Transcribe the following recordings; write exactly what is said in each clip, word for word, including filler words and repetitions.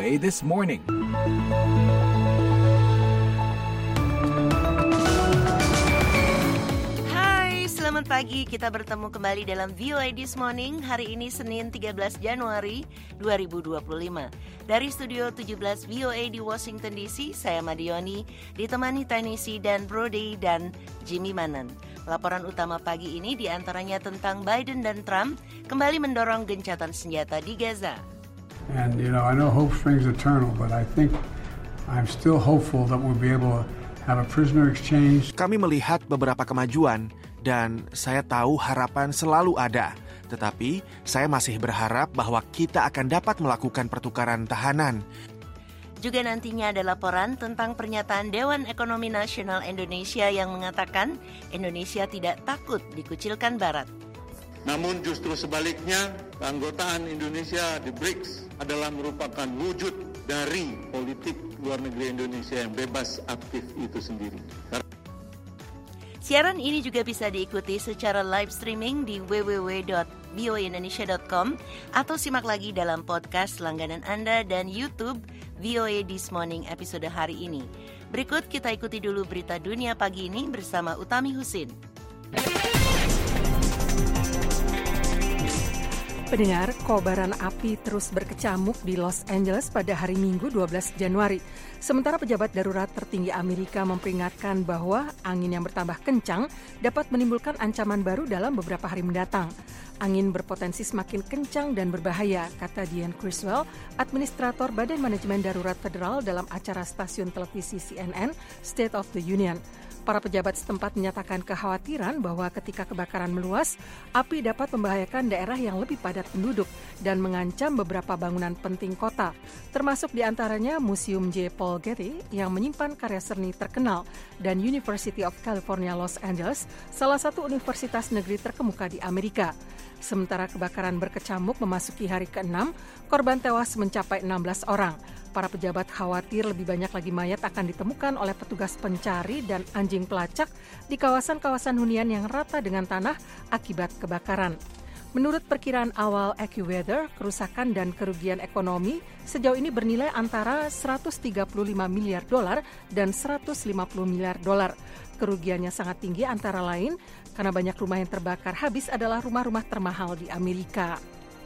A This Morning. Selamat pagi, kita bertemu kembali dalam V O A This Morning. Hari ini Senin tiga belas Januari dua ribu dua puluh lima. Dari studio tujuh belas V O A di Washington D C, saya Madioni, ditemani Tanisi dan Brody dan Jimmy Manan. Laporan utama pagi ini diantaranya tentang Biden dan Trump kembali mendorong gencatan senjata di Gaza. And you know, I know hope springs eternal, but I think I'm still hopeful that we'll be able to have a prisoner exchange. Kami melihat beberapa kemajuan dan saya tahu harapan selalu ada. Tetapi saya masih berharap bahwa kita akan dapat melakukan pertukaran tahanan. Juga nantinya ada laporan tentang pernyataan Dewan Ekonomi Nasional Indonesia yang mengatakan Indonesia tidak takut dikucilkan Barat. Namun justru sebaliknya, keanggotaan Indonesia di B R I C S adalah merupakan wujud dari politik luar negeri Indonesia yang bebas aktif itu sendiri. Siaran ini juga bisa diikuti secara live streaming di w w w dot v o a indonesia dot com atau simak lagi dalam podcast langganan Anda dan YouTube V O A This Morning episode hari ini. Berikut kita ikuti dulu berita dunia pagi ini bersama Utami Husin. Pendengar, kobaran api terus berkecamuk di Los Angeles pada hari Minggu dua belas Januari. Sementara pejabat darurat tertinggi Amerika memperingatkan bahwa angin yang bertambah kencang dapat menimbulkan ancaman baru dalam beberapa hari mendatang. Angin berpotensi semakin kencang dan berbahaya, kata Diane Criswell, administrator Badan Manajemen Darurat Federal dalam acara stasiun televisi C N N State of the Union. Para pejabat setempat menyatakan kekhawatiran bahwa ketika kebakaran meluas, api dapat membahayakan daerah yang lebih padat penduduk dan mengancam beberapa bangunan penting kota, termasuk diantaranya Museum J. Paul Getty yang menyimpan karya seni terkenal dan University of California Los Angeles, salah satu universitas negeri terkemuka di Amerika. Sementara kebakaran berkecamuk memasuki hari keenam, korban tewas mencapai enam belas orang. Para pejabat khawatir lebih banyak lagi mayat akan ditemukan oleh petugas pencari dan anjing pelacak di kawasan-kawasan hunian yang rata dengan tanah akibat kebakaran. Menurut perkiraan awal AccuWeather, kerusakan dan kerugian ekonomi sejauh ini bernilai antara seratus tiga puluh lima miliar dolar dan seratus lima puluh miliar dolar. Kerugiannya sangat tinggi antara lain karena banyak rumah yang terbakar habis adalah rumah-rumah termahal di Amerika.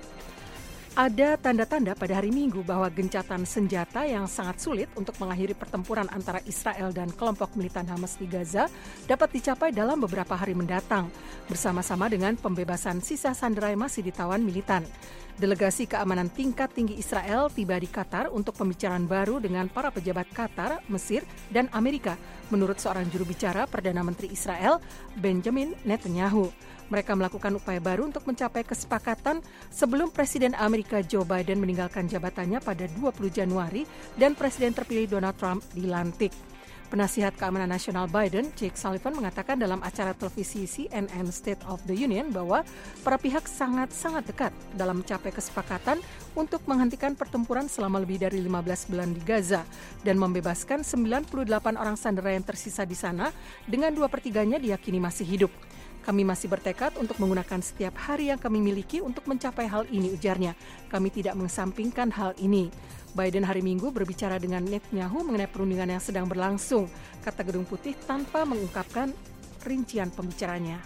Ada tanda-tanda pada hari Minggu bahwa gencatan senjata yang sangat sulit untuk mengakhiri pertempuran antara Israel dan kelompok militan Hamas di Gaza dapat dicapai dalam beberapa hari mendatang, bersama-sama dengan pembebasan sisa sandera yang masih ditawan militan. Delegasi keamanan tingkat tinggi Israel tiba di Qatar untuk pembicaraan baru dengan para pejabat Qatar, Mesir, dan Amerika, menurut seorang juru bicara Perdana Menteri Israel, Benjamin Netanyahu. Mereka melakukan upaya baru untuk mencapai kesepakatan sebelum Presiden Amerika Joe Biden meninggalkan jabatannya pada dua puluh Januari dan Presiden terpilih Donald Trump dilantik. Penasihat Keamanan Nasional Biden, Jake Sullivan, mengatakan dalam acara televisi C N N State of the Union bahwa para pihak sangat-sangat dekat dalam mencapai kesepakatan untuk menghentikan pertempuran selama lebih dari lima belas bulan di Gaza dan membebaskan sembilan puluh delapan orang sandera yang tersisa di sana dengan dua pertiganya diyakini masih hidup. Kami masih bertekad untuk menggunakan setiap hari yang kami miliki untuk mencapai hal ini, ujarnya. Kami tidak mengesampingkan hal ini. Biden hari Minggu berbicara dengan Netanyahu mengenai perundingan yang sedang berlangsung, kata Gedung Putih tanpa mengungkapkan rincian pembicaranya.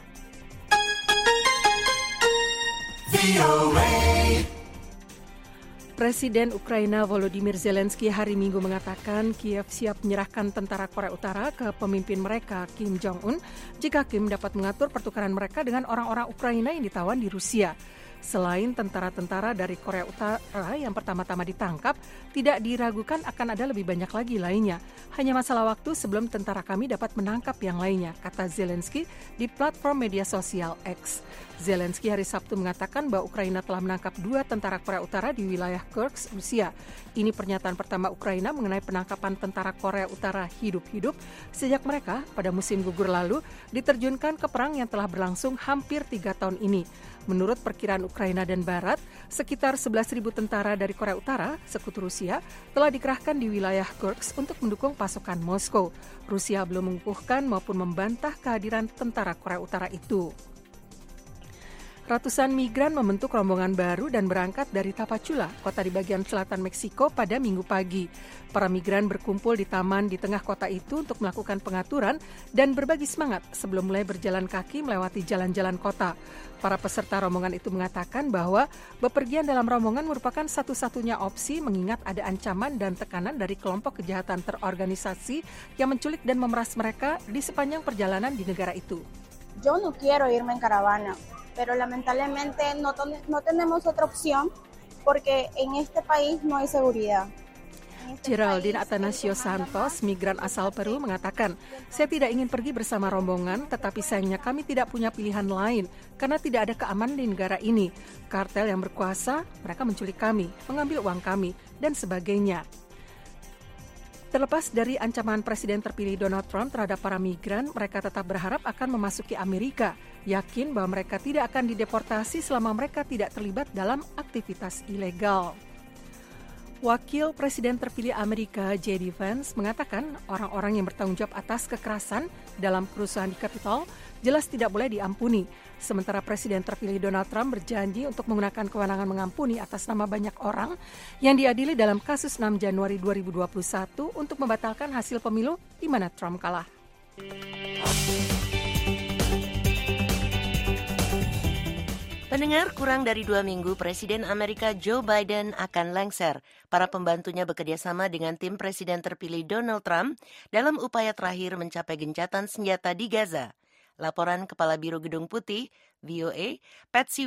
Presiden Ukraina Volodymyr Zelensky hari Minggu mengatakan Kiev siap menyerahkan tentara Korea Utara ke pemimpin mereka Kim Jong-un jika Kim dapat mengatur pertukaran mereka dengan orang-orang Ukraina yang ditawan di Rusia. Selain tentara-tentara dari Korea Utara yang pertama-tama ditangkap, tidak diragukan akan ada lebih banyak lagi lainnya. Hanya masalah waktu sebelum tentara kami dapat menangkap yang lainnya, kata Zelensky di platform media sosial X. Zelensky hari Sabtu mengatakan bahwa Ukraina telah menangkap dua tentara Korea Utara di wilayah Kursk, Rusia. Ini pernyataan pertama Ukraina mengenai penangkapan tentara Korea Utara hidup-hidup sejak mereka pada musim gugur lalu diterjunkan ke perang yang telah berlangsung hampir tiga tahun ini. Menurut perkiraan Ukraina dan Barat, sekitar sebelas ribu tentara dari Korea Utara, sekutu Rusia, telah dikerahkan di wilayah Kursk untuk mendukung pasukan Moskow. Rusia belum mengukuhkan maupun membantah kehadiran tentara Korea Utara itu. Ratusan migran membentuk rombongan baru dan berangkat dari Tapachula, kota di bagian selatan Meksiko pada Minggu pagi. Para migran berkumpul di taman di tengah kota itu untuk melakukan pengaturan dan berbagi semangat sebelum mulai berjalan kaki melewati jalan-jalan kota. Para peserta rombongan itu mengatakan bahwa bepergian dalam rombongan merupakan satu-satunya opsi mengingat ada ancaman dan tekanan dari kelompok kejahatan terorganisasi yang menculik dan memeras mereka di sepanjang perjalanan di negara itu. Yo no quiero irme en caravana, pero lamentablemente no, ton- no tenemos otra opción porque en este país no hay seguridad. Geraldine Atanasio Santos, migran asal Peru, mengatakan, saya tidak ingin pergi bersama rombongan, tetapi sayangnya kami tidak punya pilihan lain karena tidak ada keamanan di negara ini. Kartel yang berkuasa, mereka menculik kami, mengambil uang kami, dan sebagainya. Terlepas dari ancaman Presiden terpilih Donald Trump terhadap para migran, mereka tetap berharap akan memasuki Amerika, yakin bahwa mereka tidak akan dideportasi selama mereka tidak terlibat dalam aktivitas ilegal. Wakil Presiden terpilih Amerika, J D Vance, mengatakan orang-orang yang bertanggung jawab atas kekerasan dalam kerusuhan di Capitol jelas tidak boleh diampuni. Sementara Presiden terpilih Donald Trump berjanji untuk menggunakan kewenangan mengampuni atas nama banyak orang yang diadili dalam kasus enam Januari dua ribu dua puluh satu untuk membatalkan hasil pemilu di mana Trump kalah. Pendengar, kurang dari dua minggu Presiden Amerika Joe Biden akan lengser. Para pembantunya bekerjasama dengan tim Presiden terpilih Donald Trump dalam upaya terakhir mencapai gencatan senjata di Gaza. Laporan Kepala Biro Gedung Putih, V O A, Patsy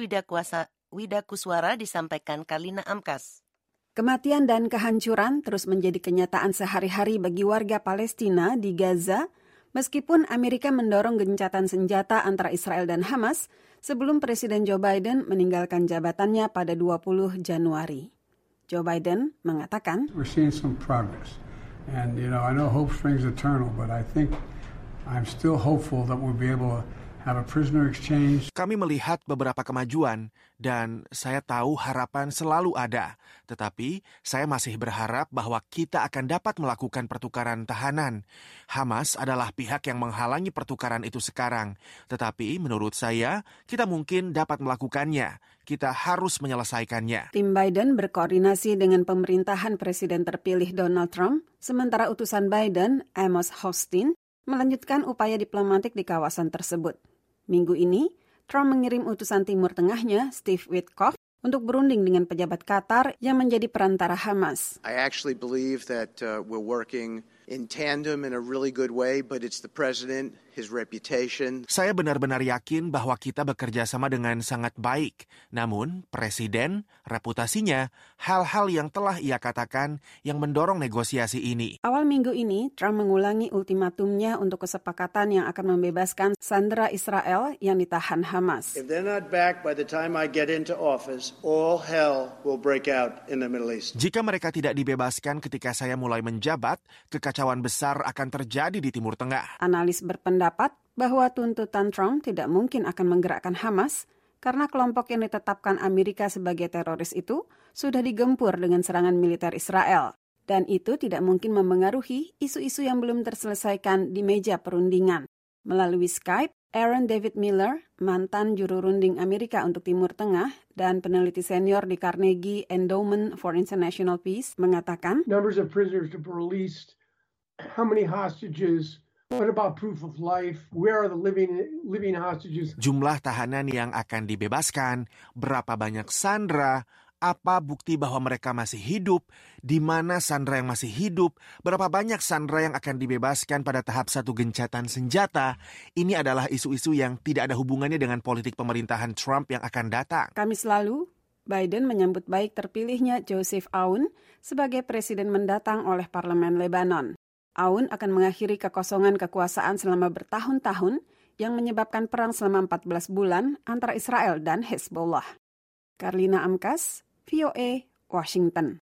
Widakuswara disampaikan Karlina Amkas. Kematian dan kehancuran terus menjadi kenyataan sehari-hari bagi warga Palestina di Gaza, meskipun Amerika mendorong gencatan senjata antara Israel dan Hamas sebelum Presiden Joe Biden meninggalkan jabatannya pada dua puluh Januari. Joe Biden mengatakan, We're seeing some progress. And, you know, I know hope springs eternal, but I think I'm still hopeful that we'll be able to have a prisoner exchange. Kami melihat beberapa kemajuan dan saya tahu harapan selalu ada. Tetapi saya masih berharap bahwa kita akan dapat melakukan pertukaran tahanan. Hamas adalah pihak yang menghalangi pertukaran itu sekarang. Tetapi menurut saya, kita mungkin dapat melakukannya. Kita harus menyelesaikannya. Tim Biden berkoordinasi dengan pemerintahan Presiden terpilih Donald Trump, sementara utusan Biden, Amos Hochstein, melanjutkan upaya diplomatik di kawasan tersebut. Minggu ini, Trump mengirim utusan Timur Tengahnya, Steve Witkoff, untuk berunding dengan pejabat Qatar yang menjadi perantara Hamas. I actually believe that uh, we're working in tandem in a really good way, but it's the president, his reputation. Saya benar-benar yakin bahwa kita bekerja sama dengan sangat baik. Namun, Presiden, reputasinya, hal-hal yang telah ia katakan yang mendorong negosiasi ini. Awal minggu ini, Trump mengulangi ultimatumnya untuk kesepakatan yang akan membebaskan sandera Israel yang ditahan Hamas. If they're not back by the time I get into office, all hell will break out in the Middle East. Jika mereka tidak dibebaskan ketika saya mulai menjabat, kekacauan besar akan terjadi di Timur Tengah. Analis berpendapat bahwa tuntutan Trump tidak mungkin akan menggerakkan Hamas karena kelompok yang ditetapkan Amerika sebagai teroris itu sudah digempur dengan serangan militer Israel. Dan itu tidak mungkin memengaruhi isu-isu yang belum terselesaikan di meja perundingan. Melalui Skype, Aaron David Miller, mantan juru runding Amerika untuk Timur Tengah dan peneliti senior di Carnegie Endowment for International Peace, mengatakan, Numbers of prisoners to be released, how many hostages, what about proof of life, where are the living living hostages? Jumlah tahanan yang akan dibebaskan, berapa banyak sandera, apa bukti bahwa mereka masih hidup, di mana sandera yang masih hidup, berapa banyak sandera yang akan dibebaskan pada tahap satu gencatan senjata. Ini adalah isu-isu yang tidak ada hubungannya dengan politik pemerintahan Trump yang akan datang. Kamis lalu, Biden menyambut baik terpilihnya Joseph Aoun sebagai presiden mendatang oleh Parlemen Lebanon. Aoun akan mengakhiri kekosongan kekuasaan selama bertahun-tahun yang menyebabkan perang selama empat belas bulan antara Israel dan Hezbollah. Karlina Amkas, V O A, Washington.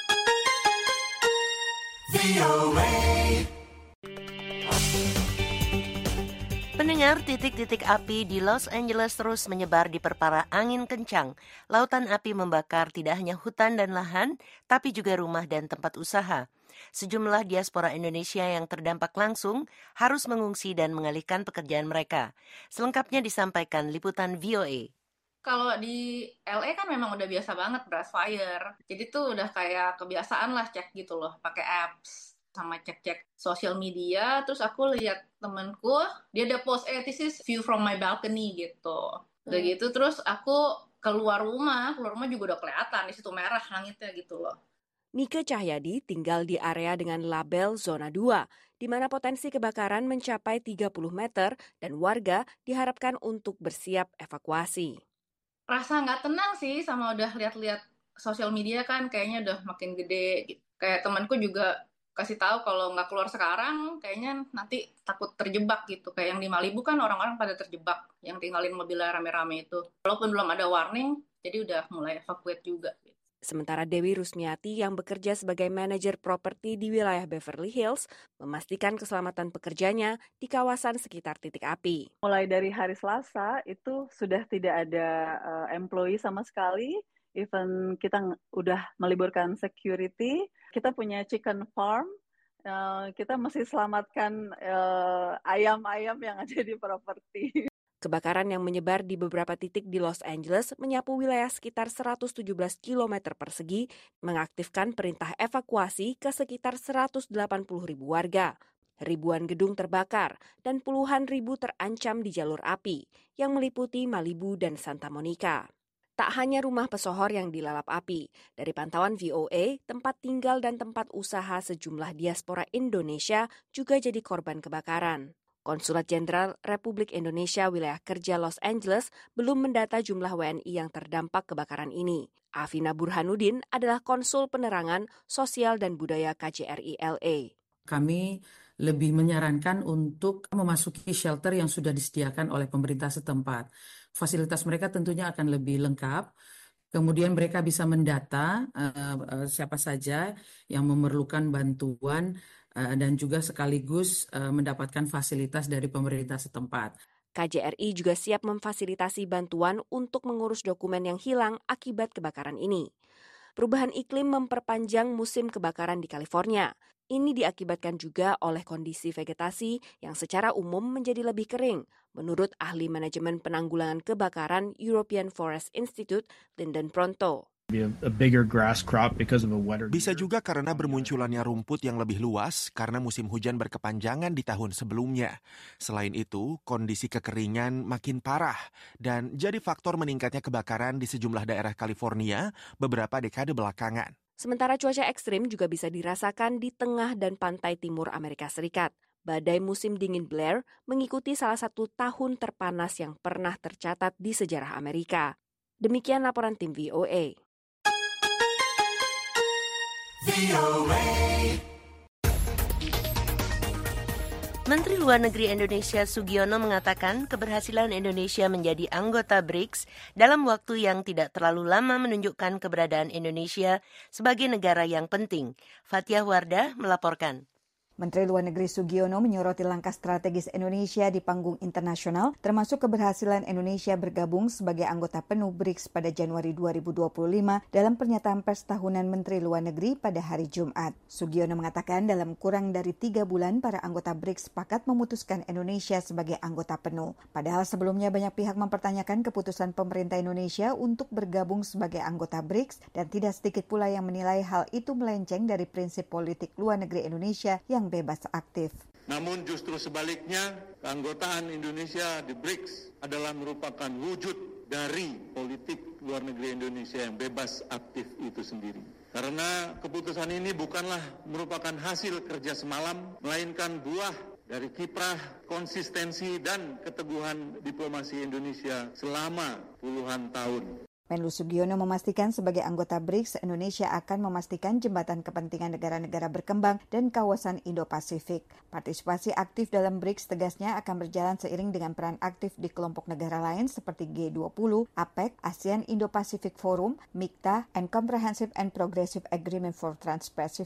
Pendengar, titik-titik api di Los Angeles terus menyebar di perpara angin kencang. Lautan api membakar tidak hanya hutan dan lahan, tapi juga rumah dan tempat usaha. Sejumlah diaspora Indonesia yang terdampak langsung harus mengungsi dan mengalihkan pekerjaan mereka. Selengkapnya disampaikan liputan V O A. Kalau di L A kan memang udah biasa banget brush fire. Jadi tuh udah kayak kebiasaan lah cek gitu loh, pakai apps sama cek-cek sosial media. Terus aku lihat temenku, dia ada post, eh this is view from my balcony gitu. Udah hmm. gitu terus aku keluar rumah, keluar rumah juga udah kelihatan di situ merah langitnya gitu loh. Nike Cahyadi tinggal di area dengan label zona dua, di mana potensi kebakaran mencapai tiga puluh meter dan warga diharapkan untuk bersiap evakuasi. Rasa nggak tenang sih sama udah lihat-lihat sosial media kan kayaknya udah makin gede. Kayak temanku juga kasih tahu kalau nggak keluar sekarang kayaknya nanti takut terjebak gitu. Kayak yang di Malibu kan orang-orang pada terjebak yang tinggalin mobilnya rame-rame itu. Walaupun belum ada warning, jadi udah mulai evakuate juga. Sementara Dewi Rusmiati yang bekerja sebagai manajer properti di wilayah Beverly Hills memastikan keselamatan pekerjanya di kawasan sekitar titik api. Mulai dari hari Selasa itu sudah tidak ada uh, employee sama sekali. Even kita udah meliburkan security, kita punya chicken farm, uh, kita mesti selamatkan uh, ayam-ayam yang ada di properti. Kebakaran yang menyebar di beberapa titik di Los Angeles menyapu wilayah sekitar seratus tujuh belas kilometer persegi, mengaktifkan perintah evakuasi ke sekitar seratus delapan puluh ribu warga. Ribuan gedung terbakar dan puluhan ribu terancam di jalur api, yang meliputi Malibu dan Santa Monica. Tak hanya rumah pesohor yang dilalap api, dari pantauan V O A, tempat tinggal dan tempat usaha sejumlah diaspora Indonesia juga jadi korban kebakaran. Konsulat Jenderal Republik Indonesia Wilayah Kerja Los Angeles belum mendata jumlah W N I yang terdampak kebakaran ini. Afina Burhanuddin adalah Konsul Penerangan Sosial dan Budaya K J R I L A. Kami lebih menyarankan untuk memasuki shelter yang sudah disediakan oleh pemerintah setempat. Fasilitas mereka tentunya akan lebih lengkap. Kemudian mereka bisa mendata uh, uh, siapa saja yang memerlukan bantuan dan juga sekaligus uh, mendapatkan fasilitas dari pemerintah setempat. K J R I juga siap memfasilitasi bantuan untuk mengurus dokumen yang hilang akibat kebakaran ini. Perubahan iklim memperpanjang musim kebakaran di California. Ini diakibatkan juga oleh kondisi vegetasi yang secara umum menjadi lebih kering, menurut ahli manajemen penanggulangan kebakaran European Forest Institute, Lyndon Pronto. Bisa juga karena bermunculannya rumput yang lebih luas karena musim hujan berkepanjangan di tahun sebelumnya. Selain itu, kondisi kekeringan makin parah dan jadi faktor meningkatnya kebakaran di sejumlah daerah California beberapa dekade belakangan. Sementara cuaca ekstrim juga bisa dirasakan di tengah dan pantai timur Amerika Serikat. Badai musim dingin Blair mengikuti salah satu tahun terpanas yang pernah tercatat di sejarah Amerika. Demikian laporan tim V O A. Menteri Luar Negeri Indonesia Sugiono mengatakan keberhasilan Indonesia menjadi anggota B R I C S dalam waktu yang tidak terlalu lama menunjukkan keberadaan Indonesia sebagai negara yang penting. Fathia Wardah melaporkan. Menteri Luar Negeri Sugiono menyoroti langkah strategis Indonesia di panggung internasional, termasuk keberhasilan Indonesia bergabung sebagai anggota penuh B R I C S pada Januari dua ribu dua puluh lima dalam pernyataan pers tahunan Menteri Luar Negeri pada hari Jumat. Sugiono mengatakan dalam kurang dari tiga bulan para anggota B R I C S sepakat memutuskan Indonesia sebagai anggota penuh. Padahal sebelumnya banyak pihak mempertanyakan keputusan pemerintah Indonesia untuk bergabung sebagai anggota B R I C S dan tidak sedikit pula yang menilai hal itu melenceng dari prinsip politik luar negeri Indonesia yang bebas aktif. Namun justru sebaliknya, keanggotaan Indonesia di B R I C S adalah merupakan wujud dari politik luar negeri Indonesia yang bebas aktif itu sendiri. Karena keputusan ini bukanlah merupakan hasil kerja semalam, melainkan buah dari kiprah, konsistensi, dan keteguhan diplomasi Indonesia selama puluhan tahun. Menlu Sugiono memastikan sebagai anggota B R I C S, Indonesia akan memastikan jembatan kepentingan negara-negara berkembang dan kawasan Indo-Pasifik. Partisipasi aktif dalam B R I C S tegasnya akan berjalan seiring dengan peran aktif di kelompok negara lain seperti G dua puluh, APEC, ASEAN Indo-Pacific Forum, M I C T A, and Comprehensive and Progressive Agreement for Trans-Pacific.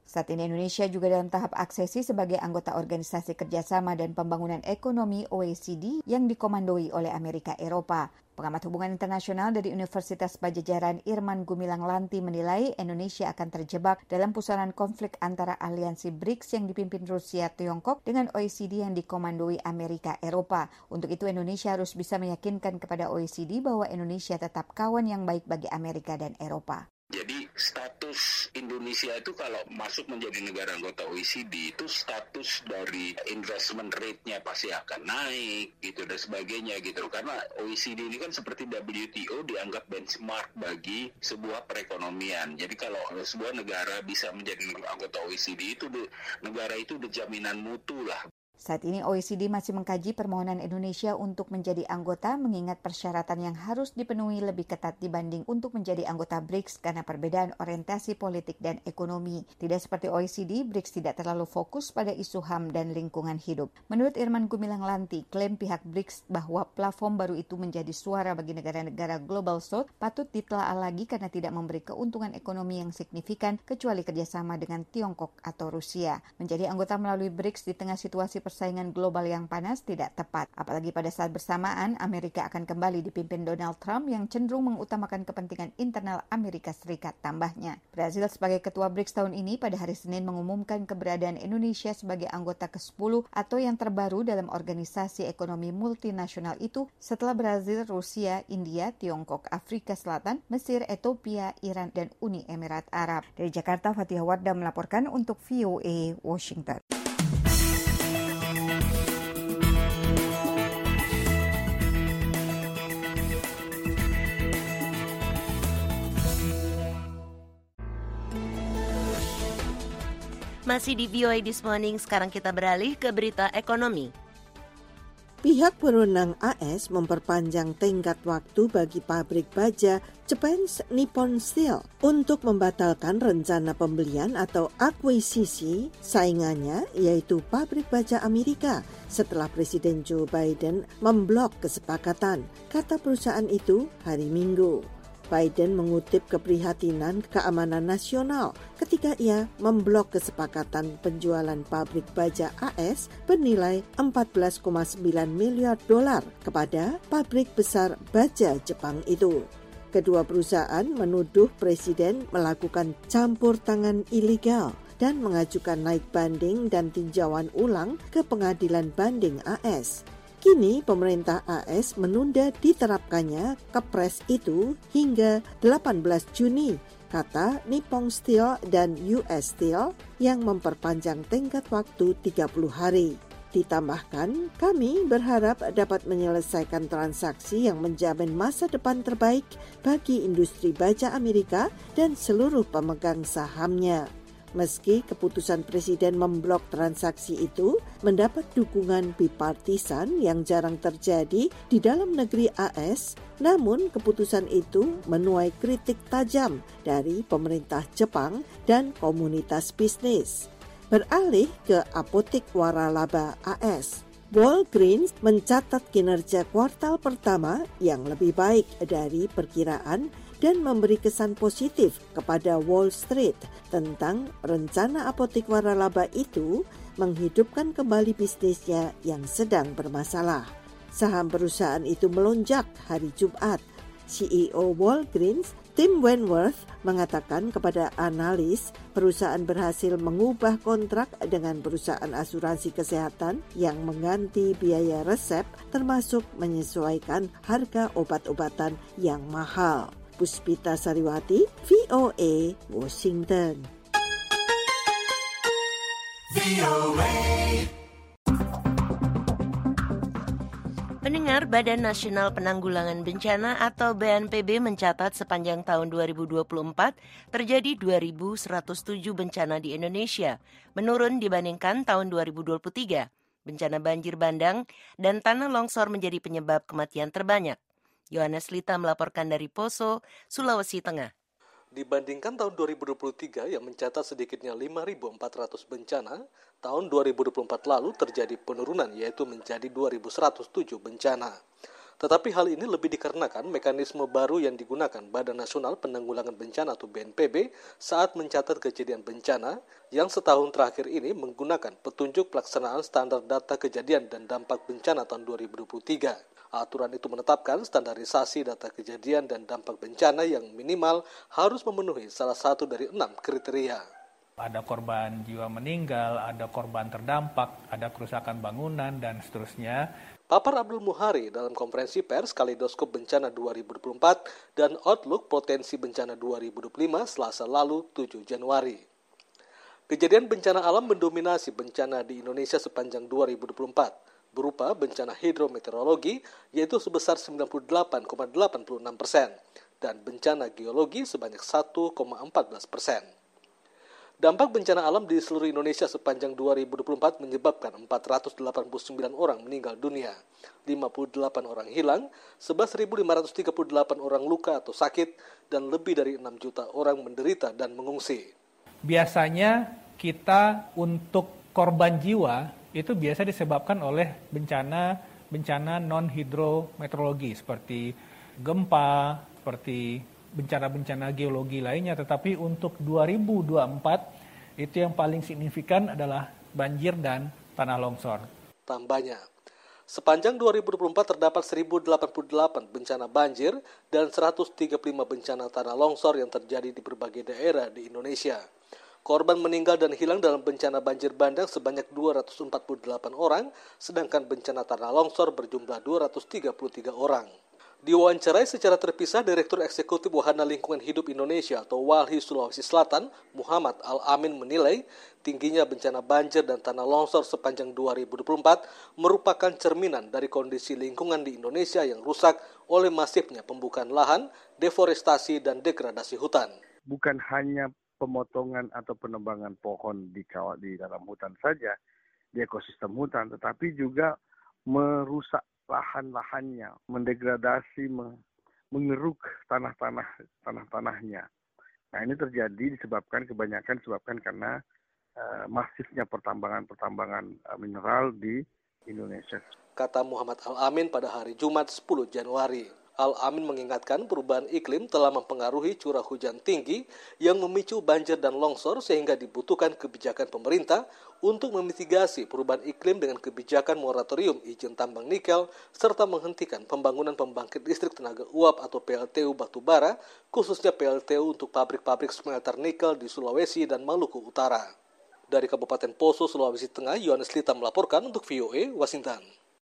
Saat ini Indonesia juga dalam tahap aksesi sebagai anggota Organisasi Kerjasama dan Pembangunan Ekonomi O E C D yang dikomandoi oleh Amerika Eropa. Pengamat hubungan internasional dari Universitas Padjadjaran Irman Gumilang Lanti menilai Indonesia akan terjebak dalam pusaran konflik antara aliansi B R I C S yang dipimpin Rusia Tiongkok dengan O E C D yang dikomandoi Amerika Eropa. Untuk itu Indonesia harus bisa meyakinkan kepada O E C D bahwa Indonesia tetap kawan yang baik bagi Amerika dan Eropa. Jadi status Indonesia itu kalau masuk menjadi negara anggota O E C D itu status dari investment rate-nya pasti akan naik gitu dan sebagainya gitu. Karena O E C D ini kan seperti W T O dianggap benchmark bagi sebuah perekonomian. Jadi kalau sebuah negara bisa menjadi anggota O E C D itu negara itu udah jaminan mutu lah. Saat ini O E C D masih mengkaji permohonan Indonesia untuk menjadi anggota mengingat persyaratan yang harus dipenuhi lebih ketat dibanding untuk menjadi anggota B R I C S karena perbedaan orientasi politik dan ekonomi. Tidak seperti O E C D, B R I C S tidak terlalu fokus pada isu H A M dan lingkungan hidup. Menurut Irman Gumilang Lanti, klaim pihak B R I C S bahwa platform baru itu menjadi suara bagi negara-negara Global South patut ditelaah lagi karena tidak memberi keuntungan ekonomi yang signifikan kecuali kerjasama dengan Tiongkok atau Rusia. Menjadi anggota melalui B R I C S di tengah situasi persaingan global yang panas tidak tepat. Apalagi pada saat bersamaan, Amerika akan kembali dipimpin Donald Trump yang cenderung mengutamakan kepentingan internal Amerika Serikat tambahnya. Brazil sebagai ketua B R I C S tahun ini pada hari Senin mengumumkan keberadaan Indonesia sebagai anggota kesepuluh atau yang terbaru dalam organisasi ekonomi multinasional itu setelah Brazil, Rusia, India, Tiongkok, Afrika Selatan, Mesir, Ethiopia, Iran, dan Uni Emirat Arab. Dari Jakarta, Fatihah Wardah melaporkan untuk V O A Washington. Masih di V O A This Morning, sekarang kita beralih ke berita ekonomi. Pihak berwenang A S memperpanjang tenggat waktu bagi pabrik baja Japan's Nippon Steel untuk membatalkan rencana pembelian atau akuisisi saingannya yaitu pabrik baja Amerika setelah Presiden Joe Biden memblok kesepakatan, kata perusahaan itu hari Minggu. Biden mengutip keprihatinan keamanan nasional ketika ia memblok kesepakatan penjualan pabrik baja A S bernilai empat belas koma sembilan miliar dolar kepada pabrik besar baja Jepang itu. Kedua perusahaan menuduh Presiden melakukan campur tangan ilegal dan mengajukan naik banding dan tinjauan ulang ke Pengadilan Banding A S. Kini pemerintah A S menunda diterapkannya kepres itu hingga delapan belas Juni, kata Nippon Steel dan U S Steel yang memperpanjang tenggat waktu tiga puluh hari. Ditambahkan, kami berharap dapat menyelesaikan transaksi yang menjamin masa depan terbaik bagi industri baja Amerika dan seluruh pemegang sahamnya. Meski keputusan Presiden memblok transaksi itu mendapat dukungan bipartisan yang jarang terjadi di dalam negeri A S, namun keputusan itu menuai kritik tajam dari pemerintah Jepang dan komunitas bisnis. Beralih ke apotek waralaba A S. Walgreens mencatat kinerja kuartal pertama yang lebih baik dari perkiraan dan memberi kesan positif kepada Wall Street tentang rencana apotek waralaba itu menghidupkan kembali bisnisnya yang sedang bermasalah. Saham perusahaan itu melonjak hari Jumat. C E O Walgreens, Tim Wentworth, mengatakan kepada analis perusahaan berhasil mengubah kontrak dengan perusahaan asuransi kesehatan yang mengganti biaya resep termasuk menyesuaikan harga obat-obatan yang mahal. Puspita Sariwati, V O A, Washington. V O A. Pendengar, Badan Nasional Penanggulangan Bencana atau B N P B mencatat sepanjang tahun dua ribu dua puluh empat terjadi dua ribu seratus tujuh bencana di Indonesia, menurun dibandingkan tahun dua ribu dua puluh tiga. Bencana banjir bandang dan tanah longsor menjadi penyebab kematian terbanyak. Yohanes Lita melaporkan dari Poso, Sulawesi Tengah. Dibandingkan tahun dua ribu dua puluh tiga yang mencatat sedikitnya lima ribu empat ratus bencana, tahun dua ribu dua puluh empat lalu terjadi penurunan yaitu menjadi dua ribu seratus tujuh bencana. Tetapi hal ini lebih dikarenakan mekanisme baru yang digunakan Badan Nasional Penanggulangan Bencana atau B N P B saat mencatat kejadian bencana yang setahun terakhir ini menggunakan petunjuk pelaksanaan standar data kejadian dan dampak bencana tahun dua ribu dua puluh tiga. Aturan itu menetapkan standarisasi data kejadian dan dampak bencana yang minimal harus memenuhi salah satu dari enam kriteria. Ada korban jiwa meninggal, ada korban terdampak, ada kerusakan bangunan, dan seterusnya. Papar Abdul Muhari dalam konferensi pers Kaleidoskop Bencana dua ribu dua puluh empat dan Outlook Potensi Bencana dua ribu dua puluh lima Selasa lalu tujuh Januari. Kejadian bencana alam mendominasi bencana di Indonesia sepanjang dua ribu dua puluh empat, berupa bencana hidrometeorologi yaitu sebesar sembilan puluh delapan koma delapan enam persen dan bencana geologi sebanyak satu koma empat belas persen. Dampak bencana alam di seluruh Indonesia sepanjang dua ribu dua puluh empat menyebabkan empat ratus delapan puluh sembilan orang meninggal dunia, lima puluh delapan orang hilang, sebelas ribu lima ratus tiga puluh delapan orang luka atau sakit, dan lebih dari enam juta orang menderita dan mengungsi. Biasanya kita untuk korban jiwa itu biasa disebabkan oleh bencana bencana non-hidrometeorologi seperti gempa, seperti bencana-bencana geologi lainnya, tetapi untuk dua ribu dua puluh empat itu yang paling signifikan adalah banjir dan tanah longsor. Tambahnya, sepanjang dua ribu dua puluh empat terdapat seribu delapan puluh delapan bencana banjir dan seratus tiga puluh lima bencana tanah longsor yang terjadi di berbagai daerah di Indonesia. Korban meninggal dan hilang dalam bencana banjir bandang sebanyak dua ratus empat puluh delapan orang, sedangkan bencana tanah longsor berjumlah dua ratus tiga puluh tiga orang. Diwawancarai secara terpisah Direktur Eksekutif Wahana Lingkungan Hidup Indonesia atau WALHI Sulawesi Selatan, Muhammad Al-Amin menilai tingginya bencana banjir dan tanah longsor sepanjang dua ribu dua puluh empat merupakan cerminan dari kondisi lingkungan di Indonesia yang rusak oleh masifnya pembukaan lahan, deforestasi, dan degradasi hutan. Bukan hanya pemotongan atau penebangan pohon di kawat di dalam hutan saja, di ekosistem hutan, tetapi juga merusak lahan-lahannya, mendegradasi, mengeruk tanah-tanah tanah-tanahnya. Nah, ini terjadi disebabkan kebanyakan disebabkan karena uh, masifnya pertambangan-pertambangan uh, mineral di Indonesia. Kata Muhammad Al-Amin pada hari Jumat sepuluh Januari. Al-Amin mengingatkan perubahan iklim telah mempengaruhi curah hujan tinggi yang memicu banjir dan longsor sehingga dibutuhkan kebijakan pemerintah untuk memitigasi perubahan iklim dengan kebijakan moratorium izin tambang nikel serta menghentikan pembangunan pembangkit listrik tenaga uap atau P L T U batubara, khususnya P L T U untuk pabrik-pabrik smelter nikel di Sulawesi dan Maluku Utara. Dari Kabupaten Poso, Sulawesi Tengah, Yohanes Lita melaporkan untuk V O A, Washington.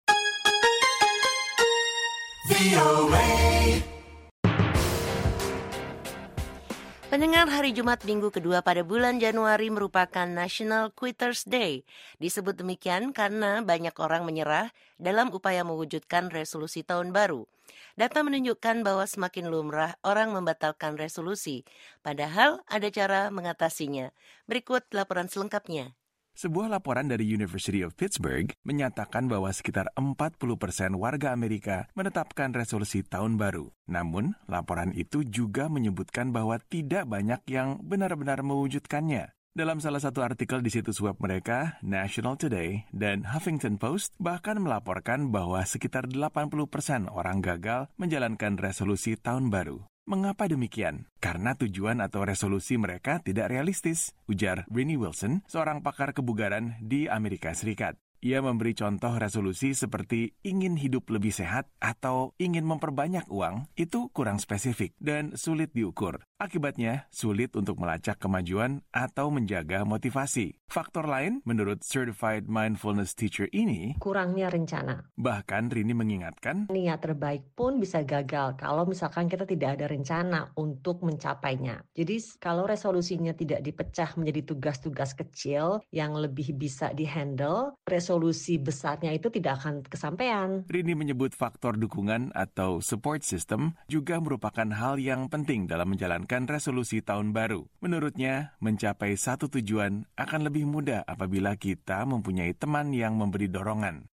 Pendengar, hari Jumat minggu kedua pada bulan Januari merupakan National Quitters Day. Disebut demikian karena banyak orang menyerah dalam upaya mewujudkan resolusi tahun baru. Data menunjukkan bahwa semakin lumrah orang membatalkan resolusi, padahal ada cara mengatasinya. Berikut laporan selengkapnya. Sebuah laporan dari University of Pittsburgh menyatakan bahwa sekitar empat puluh persen warga Amerika menetapkan resolusi tahun baru. Namun, laporan itu juga menyebutkan bahwa tidak banyak yang benar-benar mewujudkannya. Dalam salah satu artikel di situs web mereka, National Today dan Huffington Post bahkan melaporkan bahwa sekitar delapan puluh persen orang gagal menjalankan resolusi tahun baru. Mengapa demikian? Karena tujuan atau resolusi mereka tidak realistis, ujar Rini Wilson, seorang pakar kebugaran di Amerika Serikat. Ia memberi contoh resolusi seperti ingin hidup lebih sehat atau ingin memperbanyak uang, itu kurang spesifik dan sulit diukur. Akibatnya, sulit untuk melacak kemajuan atau menjaga motivasi. Faktor lain, menurut Certified Mindfulness Teacher ini, kurangnya rencana. Bahkan Rini mengingatkan, niat terbaik pun bisa gagal kalau misalkan kita tidak ada rencana untuk mencapainya. Jadi kalau resolusinya tidak dipecah menjadi tugas-tugas kecil yang lebih bisa dihandle, resolusi besarnya itu tidak akan kesampaian. Rini menyebut faktor dukungan atau support system juga merupakan hal yang penting dalam menjalankan resolusi tahun baru. Menurutnya, mencapai satu tujuan akan lebih mudah apabila kita mempunyai teman yang memberi dorongan.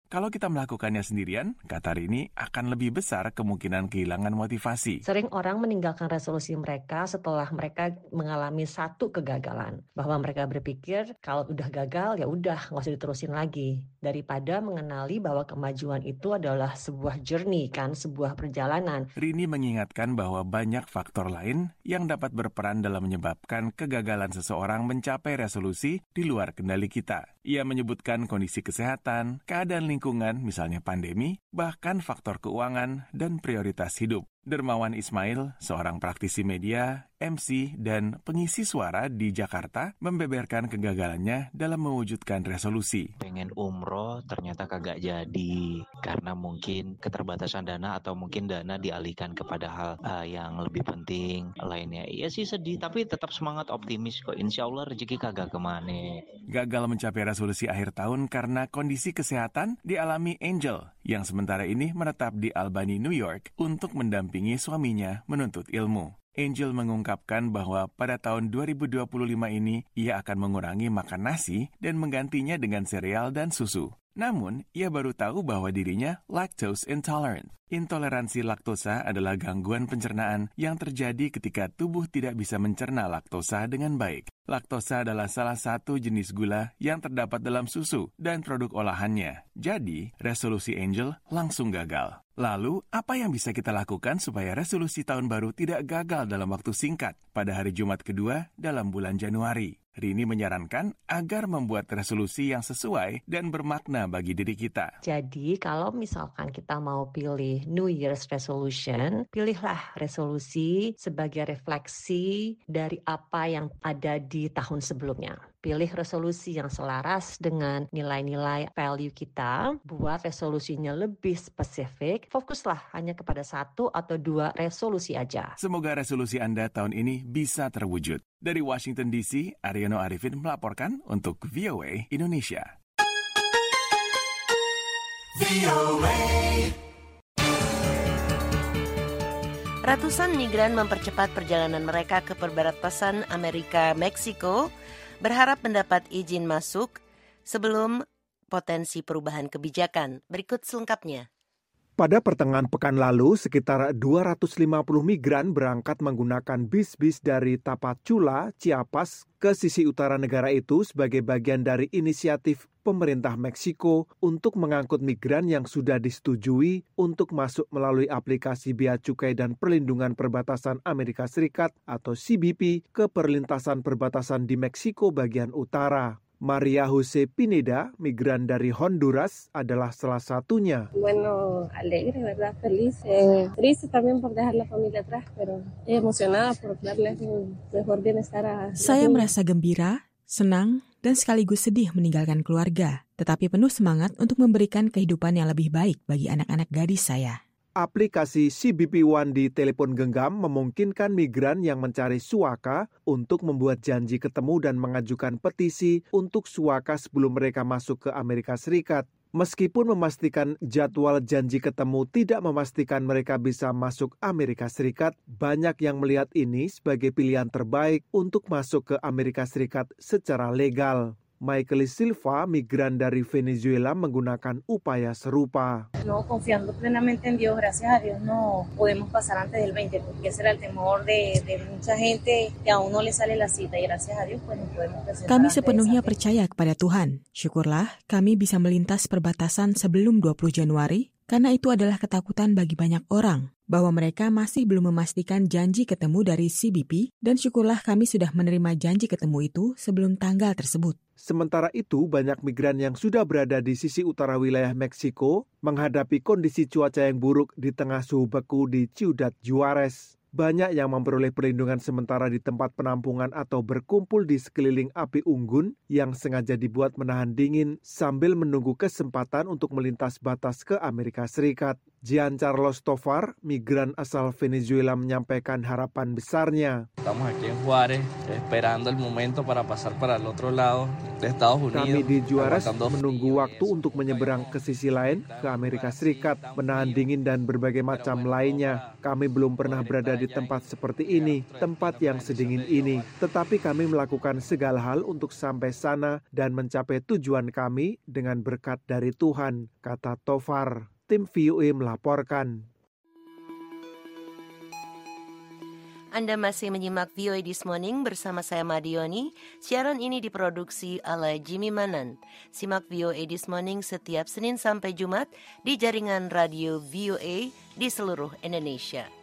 Kalau kita melakukannya sendirian, kata Rini, akan lebih besar kemungkinan kehilangan motivasi. Sering orang meninggalkan resolusi mereka setelah mereka mengalami satu kegagalan. Bahwa mereka berpikir kalau udah gagal ya udah nggak usah diterusin lagi. Daripada mengenali bahwa kemajuan itu adalah sebuah journey kan, sebuah perjalanan. Rini mengingatkan bahwa banyak faktor lain yang dapat berperan dalam menyebabkan kegagalan seseorang mencapai resolusi di luar kendali kita. Ia menyebutkan kondisi kesehatan, keadaan lingkungan, misalnya pandemi, bahkan faktor keuangan dan prioritas hidup. Dermawan Ismail, seorang praktisi media, M C, dan pengisi suara di Jakarta, membeberkan kegagalannya dalam mewujudkan resolusi. Pengen umroh ternyata kagak jadi, karena mungkin keterbatasan dana atau mungkin dana dialihkan kepada hal uh, yang lebih penting lainnya. Iya sih sedih, tapi tetap semangat optimis kok. Insya Allah rezeki kagak kemana. Gagal mencapai resolusi akhir tahun karena kondisi kesehatan dialami Angel, yang sementara ini menetap di Albany, New York, untuk mendampingi suaminya menuntut ilmu. Angel mengungkapkan bahwa pada tahun dua ribu dua puluh lima ini ia akan mengurangi makan nasi dan menggantinya dengan sereal dan susu. Namun, ia baru tahu bahwa dirinya lactose intolerant. Intoleransi laktosa adalah gangguan pencernaan yang terjadi ketika tubuh tidak bisa mencerna laktosa dengan baik. Laktosa adalah salah satu jenis gula yang terdapat dalam susu dan produk olahannya. Jadi, resolusi Angel langsung gagal. Lalu, apa yang bisa kita lakukan supaya resolusi tahun baru tidak gagal dalam waktu singkat pada hari Jumat kedua dalam bulan Januari? Rini menyarankan agar membuat resolusi yang sesuai dan bermakna bagi diri kita. Jadi kalau misalkan kita mau pilih New Year's Resolution, pilihlah resolusi sebagai refleksi dari apa yang ada di tahun sebelumnya. Pilih resolusi yang selaras dengan nilai-nilai value kita, buat resolusinya lebih spesifik, fokuslah hanya kepada satu atau dua resolusi aja. Semoga resolusi Anda tahun ini bisa terwujud. Dari Washington D C, Ariano Arifin melaporkan untuk V O A Indonesia. V O A. Ratusan migran mempercepat perjalanan mereka ke perbatasan Amerika Meksiko, berharap mendapat izin masuk sebelum potensi perubahan kebijakan. Berikut selengkapnya. Pada pertengahan pekan lalu, sekitar dua ratus lima puluh migran berangkat menggunakan bis-bis dari Tapachula, Chiapas, ke sisi utara negara itu sebagai bagian dari inisiatif pemerintah Meksiko untuk mengangkut migran yang sudah disetujui untuk masuk melalui aplikasi Bea Cukai dan Perlindungan Perbatasan Amerika Serikat atau C B P ke perlintasan perbatasan di Meksiko bagian utara. Maria Jose Pineda, migran dari Honduras, adalah salah satunya. Bueno, alegre, verdad, feliz. Eh, triste también por dejar la familia atrás, pero emocionada por darles un mejor bienestar a... Saya merasa gembira, senang, dan sekaligus sedih meninggalkan keluarga, tetapi penuh semangat untuk memberikan kehidupan yang lebih baik bagi anak-anak gadis saya. Aplikasi C B P One di telepon genggam memungkinkan migran yang mencari suaka untuk membuat janji ketemu dan mengajukan petisi untuk suaka sebelum mereka masuk ke Amerika Serikat. Meskipun memastikan jadwal janji ketemu tidak memastikan mereka bisa masuk Amerika Serikat, banyak yang melihat ini sebagai pilihan terbaik untuk masuk ke Amerika Serikat secara legal. Michael Silva, migran dari Venezuela, menggunakan upaya serupa. No, confiando plenamente en Dios, gracias a Dios no podemos pasar antes del veinte, porque ese era el temor de, de mucha gente que aún no le sale la cita, y gracias a Dios pues nos podemos presentar. Kami sepenuhnya percaya kepada Tuhan. Syukurlah kami bisa melintas perbatasan sebelum dua puluh Januari, karena itu adalah ketakutan bagi banyak orang, bahwa mereka masih belum memastikan janji ketemu dari C B P, dan syukurlah kami sudah menerima janji ketemu itu sebelum tanggal tersebut. Sementara itu, banyak migran yang sudah berada di sisi utara wilayah Meksiko menghadapi kondisi cuaca yang buruk di tengah suhu beku di Ciudad Juarez. Banyak yang memperoleh perlindungan sementara di tempat penampungan atau berkumpul di sekeliling api unggun yang sengaja dibuat menahan dingin sambil menunggu kesempatan untuk melintas batas ke Amerika Serikat. Giancarlo Tovar, migran asal Venezuela, menyampaikan harapan besarnya. Estamos aquí en Juárez, esperando el momento para pasar para el otro lado de Estados Unidos. Kami di Juárez menunggu waktu untuk menyeberang ke sisi lain, ke Amerika Serikat, menahan dingin dan berbagai macam lainnya. Kami belum pernah berada di tempat seperti ini, tempat yang sedingin ini. Tetapi kami melakukan segala hal untuk sampai sana dan mencapai tujuan kami dengan berkat dari Tuhan, kata Tovar. Tim V O A melaporkan. Anda masih menyimak V O A This Morning bersama saya Madioni. Siaran ini diproduksi oleh Jimmy Manan. Simak V O A This Morning setiap Senin sampai Jumat di jaringan radio V O A di seluruh Indonesia.